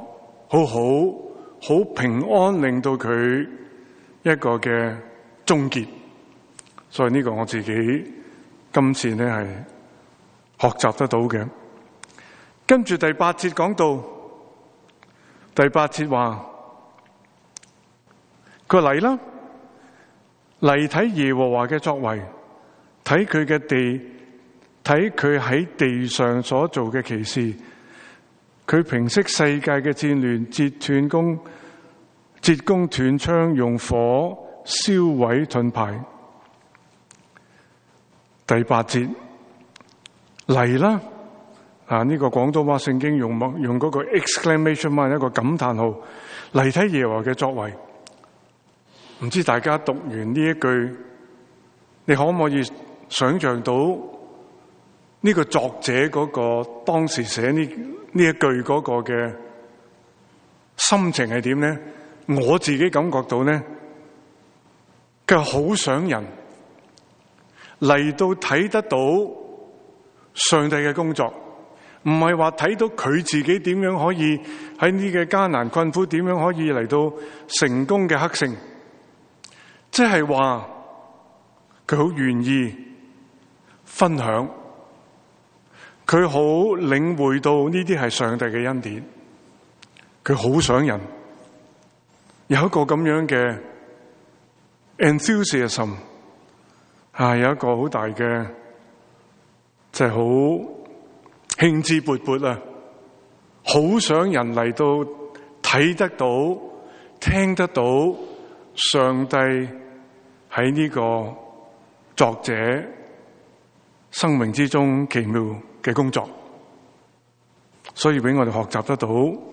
好平安，令到佢一個嘅終結。所以呢個我自己今次呢係學習得到嘅。跟住第8節講到，第8節話佢嚟啦，嚟睇耶和華嘅作為，睇佢嘅地，睇佢喺地上所做嘅奇事，佢平息世界嘅戰亂，截弓斷槍，用火燒毀盾牌。第8節嚟啦，呢個廣東話聖經用嗰個 exclamation mark 一個感嘆號，嚟睇耶和華嘅作為。唔知大家讀完呢一句，你可唔可以想象到呢個作者嗰個當時寫呢一句嗰個嘅心情係點呢？我自己感覺到呢，佢好想人嚟到睇得到上帝嘅工作，唔係話睇到佢自己點樣可以喺呢個艱難困苦，點樣可以嚟到成功嘅克勝。即係話佢好願意分享，佢好領會到呢啲係上帝嘅恩典，佢好想人有一個咁樣嘅 enthusiasm， 有一個好大嘅就係好興致勃勃啊，好想人嚟到睇得到、聽得到上帝喺呢個作者生命之中奇妙嘅工作，所以俾我哋學習得到，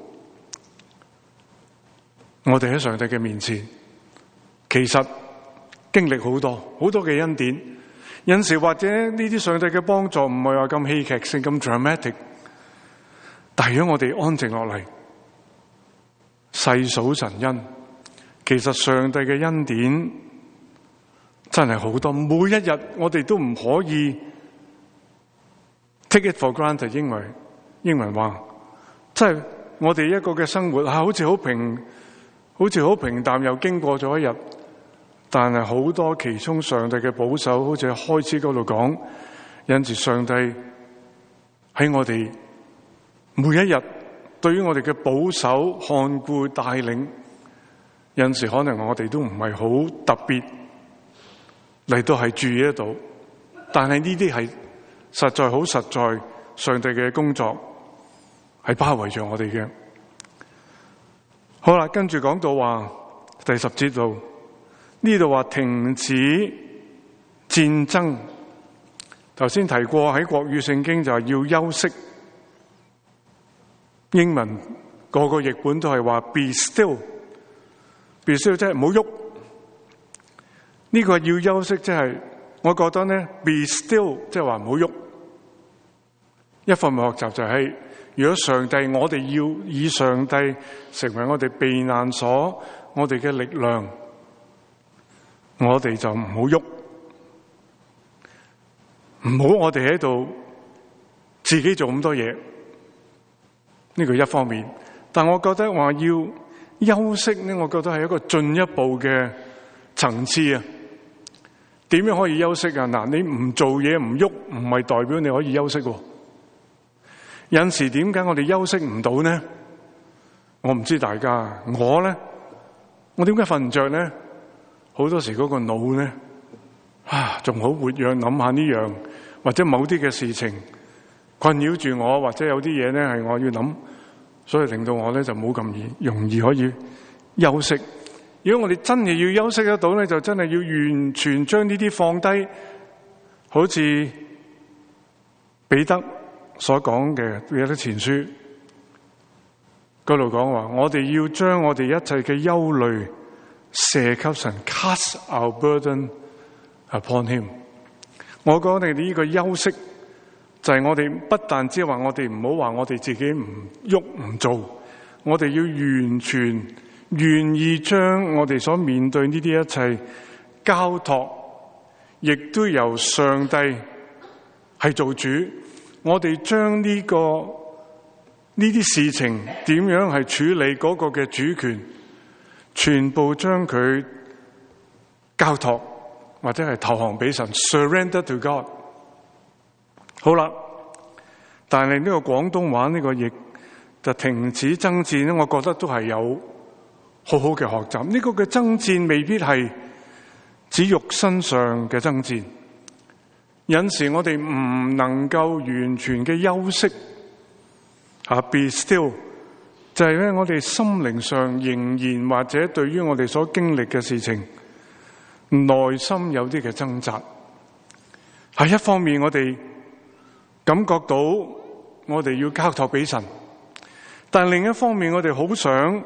我哋喺上帝嘅面前，其實經歷好多嘅恩典。有時或者呢啲上帝嘅幫助唔係話咁戲劇性、咁 dramatic， 但係如果我哋安靜落嚟，細數神恩，其實上帝嘅恩典真係好多，每一日我哋都唔可以 take it for granted， 英文話即係我哋一個嘅生活好似好平淡，又經過咗一日，但係好多其中上帝嘅保守，好似開始嗰度講，因住上帝喺我哋每一日對於我哋嘅保守、看顧、帶領，有時可能我哋都唔係好特別嚟到係注意得到，但係呢啲係實在好實在，上帝嘅工作係包圍住我哋嘅。好啦，跟住講到話第10節度，呢度話停止戰爭。頭先提過喺國語聖經就係要休息，英文個個譯本都係話 be still，be still 即係唔好喐。呢個要休息，即係我覺得咧 be still 即係話唔好喐。一方面學習就係，如果上帝，我哋要以上帝成為我哋避難所，我哋嘅力量，我哋就唔好喐，唔好我哋喺度自己做咁多嘢。呢個一方面，但我覺得話要休息呢，我覺得係一個進一步嘅層次啊。點樣可以休息啊？嗱，你唔做嘢唔喐，唔係代表你可以休息喎。有時點解我哋休息唔到呢？我唔知大家，我點解瞓唔着呢？好多時嗰個腦呢，仲好活躍，諗下呢樣或者某啲嘅事情困擾住我，或者有啲嘢呢係我要諗，所以令到我呢就冇咁容易可以休息。如果我哋真係要休息得到呢，就真係要完全將呢啲放低，好似彼得所講嘅彼得前書嗰度講話，我哋要將我哋一切嘅憂慮卸給神 ，cast our burden upon him。我覺得呢個休息就係我哋不但只係話我哋唔好話我哋自己唔喐唔做，我哋要完全願意將我哋所面對呢啲一切交託，亦都由上帝係做主。我哋將呢啲事情點樣係處理嗰個嘅主權，全部將佢交託或者係投降俾神 ，surrender to God。好啦，但係呢個廣東話呢個譯就停止爭戰咧，我覺得都係有好好嘅學習。呢個嘅爭戰未必係指肉身上嘅爭戰。有時我哋唔能夠完全嘅休息，be still，就係咧我哋心靈上仍然或者對於我哋所經歷嘅事情，內心有啲嘅掙扎。係一方面我哋感覺到我哋要交託俾神，但另一方面我哋好想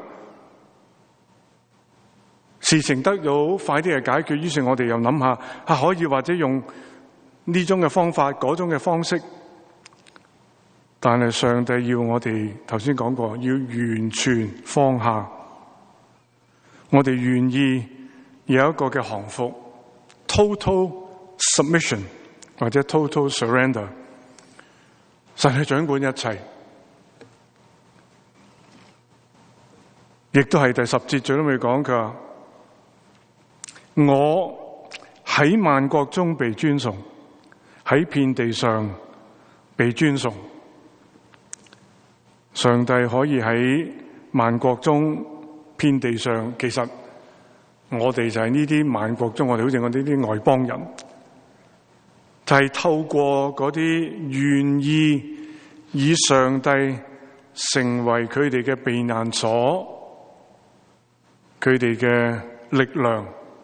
事情得到快啲嘅解決，於是我哋又諗下可以或者用呢種嘅方法，嗰種嘅方式，但係上帝要我哋頭先講過，要完全放下，我哋願意有一個嘅降服 ，total submission 或者 total surrender， 神係掌管一切，亦都係第10節最都未講㗎，我喺萬國中被尊崇。喺遍地上被尊崇，上帝可以喺萬國中遍地上，其實我哋就係呢啲萬國中，我哋好似我哋啲外邦人，就係透過嗰啲願意以上帝成為佢哋嘅避難所，佢哋嘅力量，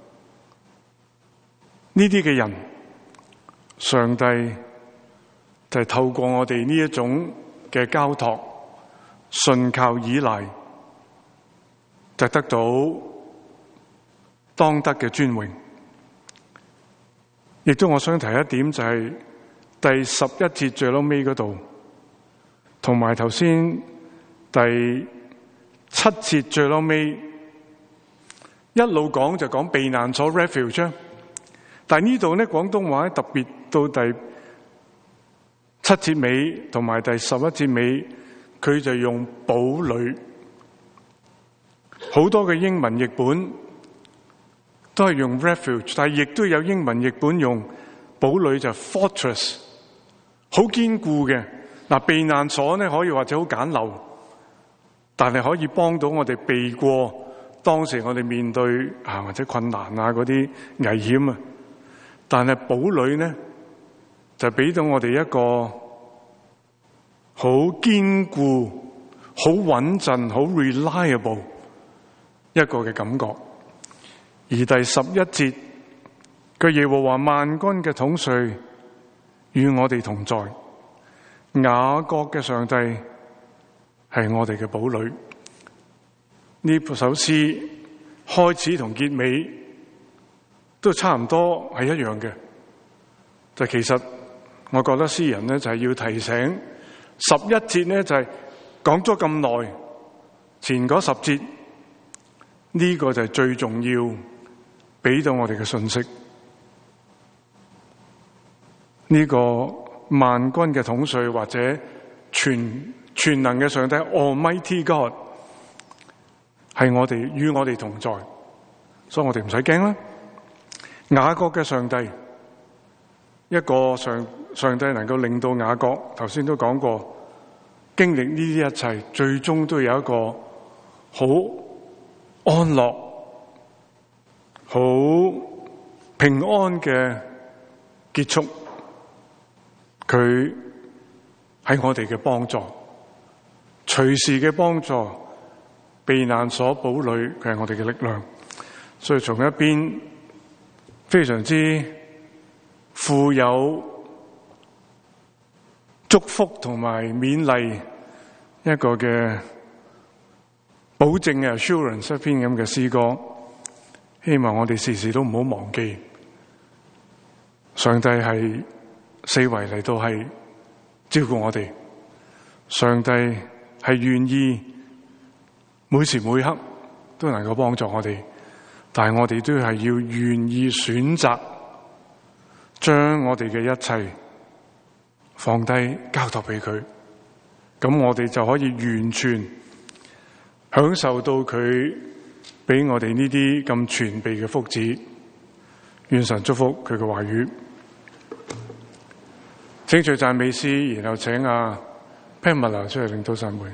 呢啲嘅人。上帝就係透過我哋呢一種嘅交託、信靠、依賴，就得到當得嘅尊榮。亦都我想提一點，就係第11節最後尾嗰度，同埋頭先第7節最後尾一路講就講避難所 refuge， 但係呢度咧廣東話特別到第7節尾同埋第11節尾佢就用堡壘。好多嘅英文譯本都係用 refuge， 但係亦都有英文譯本用堡壘，就係 fortress， 好堅固嘅。避難所呢，可以或者好簡陋，但係可以幫到我哋避過當時我哋面對或者困難嗰啲危險啊。但係堡壘呢，就俾到我哋一個好堅固、好穩陣、好 reliable 一個嘅感覺。而第11節，佢耶和華萬軍嘅統帥與我哋同在，雅各嘅上帝係我哋嘅堡壘。呢首詩開始同結尾都差唔多係一樣嘅，就其實我覺得詩人呢就係要提醒11節呢就係講咗咁耐，前嗰10節呢個就係最重要俾到我哋嘅信息。呢個萬軍嘅統帥或者全能嘅上帝 Almighty God 係與我哋同在，所以我哋唔使驚啦。雅各嘅上帝，一個上帝能夠令到雅各，頭先都講過，經歷呢啲一切，最終都有一個好安樂、好平安嘅結束。佢係我哋嘅幫助，隨時嘅幫助，避難所堡壘，佢係我哋嘅力量。所以從一邊非常之富有祝福同埋勉勵一個嘅保證嘅 assurance 一篇咁嘅詩歌，希望我哋時時都唔好忘記，上帝係四圍嚟到係照顧我哋，上帝係願意每時每刻都能夠幫助我哋，但係我哋都係要願意選擇將我哋嘅一切放低交託俾佢，咁我哋就可以完全享受到佢俾我哋呢啲咁全備嘅福祉。願神祝福佢嘅話語。請隨讚美詩，然後請Pamela 出嚟領導散會。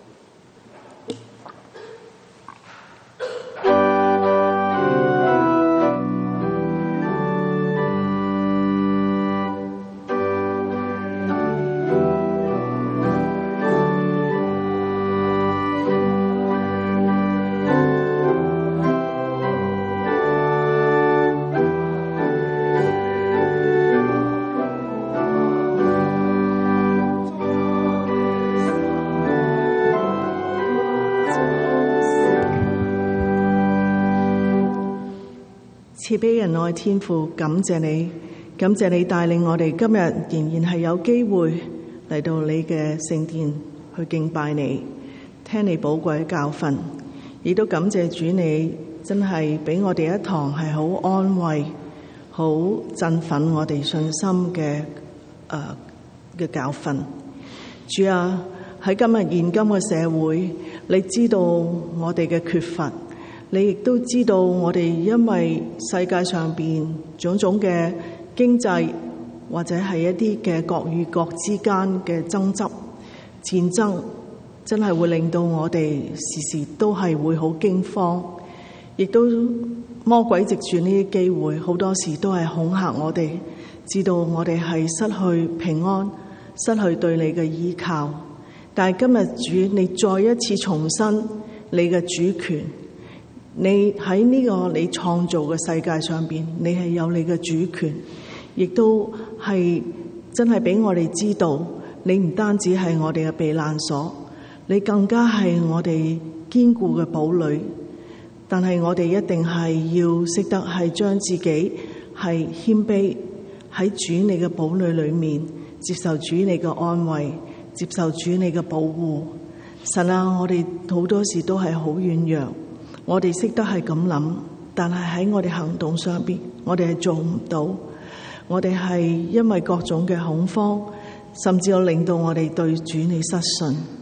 賜俾人愛天父，感謝你，感謝你帶領我哋今日仍然係有機會嚟到你嘅聖殿去敬拜你，聽你寶貴嘅教訓，亦都感謝主你真係俾我哋一堂係好安慰、好振奮我哋信心嘅教訓。主啊，喺今日現今嘅社會，你知道我哋嘅缺乏。你亦都知道我哋因為世界上邊種種嘅經濟或者係一啲嘅國與國之間嘅爭執、戰爭，真係會令到我哋時時都係會好驚慌，亦都魔鬼藉住呢啲機會，好多時都係恐嚇我哋，知道我哋係失去平安、失去對你嘅依靠。但係今日主，你再一次重申你嘅主權。你喺呢個你創造嘅世界上邊，你係有你嘅主權，亦都係真係俾我哋知道，你唔單止係我哋嘅避難所，你更加係我哋堅固嘅堡壘。但係我哋一定係要識得係將自己係謙卑喺主你嘅堡壘裏面，接受主你嘅安慰，接受主你嘅保護。神啊，我哋好多時都係好軟弱。我哋識得係咁諗，但係喺我哋行動上邊，我哋係做唔到。我哋係因為各種嘅恐慌，甚至有令到我哋對主你失信。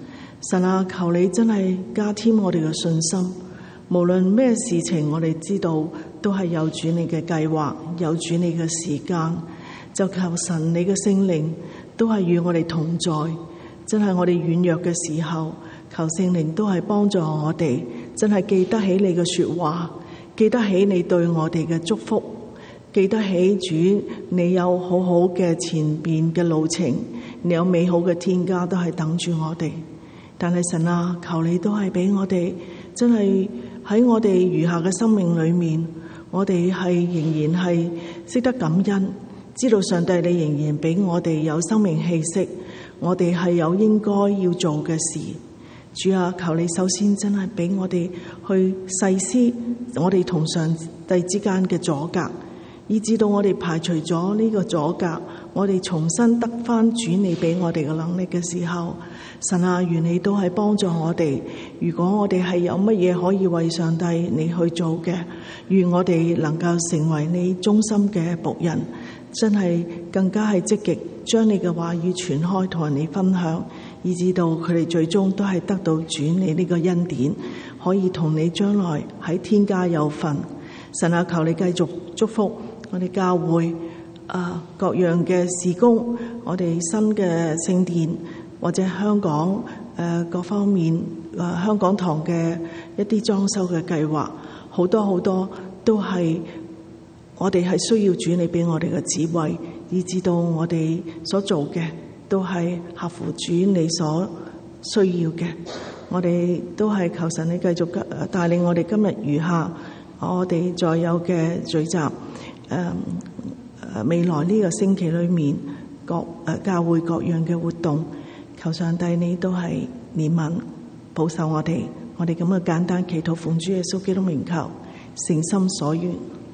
神啊，求你真係加添我哋嘅信心，無論咩事情，我哋知道都係有主你嘅計劃，有主你嘅時間，就求神你嘅聖靈都係與我哋同在。真係我哋軟弱嘅時候，求聖靈都係幫助我哋，真係記得起你嘅說話，記得起你對我哋嘅祝福，記得起主你有好好嘅前邊嘅路程，你有美好嘅天家都係等住我哋。但係神啊，求你都係俾我哋真係喺我哋餘下嘅生命裏面，我哋係仍然係識得感恩，知道上帝你仍然俾我哋有生命氣息，我哋係有應該要做嘅事。主啊，求你首先真係俾我哋去細思我哋同上帝之間嘅阻隔，以至到我哋排除咗呢個阻隔，我哋重新得返主你俾我哋嘅能力嘅時候，神啊，願你都係幫助我哋。如果我哋係有乜嘢可以為上帝你去做嘅，願我哋能夠成為你忠心嘅僕人，真係更加係積極將你嘅話語傳開，同人哋分享，以至到佢哋最終都係得到主你呢個恩典，可以同你將來喺天家有份。神啊，求你繼續祝福我哋教會各樣嘅事工，我哋新嘅聖殿或者香港各方面香港堂嘅一啲裝修嘅計劃，好多都係我哋係需要主你俾我哋嘅智慧，以至到我哋所做嘅都係合乎主你所需要嘅。我哋都係求神你繼續帶領我哋今日餘下我哋再有嘅聚集，未來呢個星期裏面教會各樣嘅活動，求上帝你都係憐憫保守我哋咁嘅簡單祈禱奉主耶穌基督名求，誠心所願。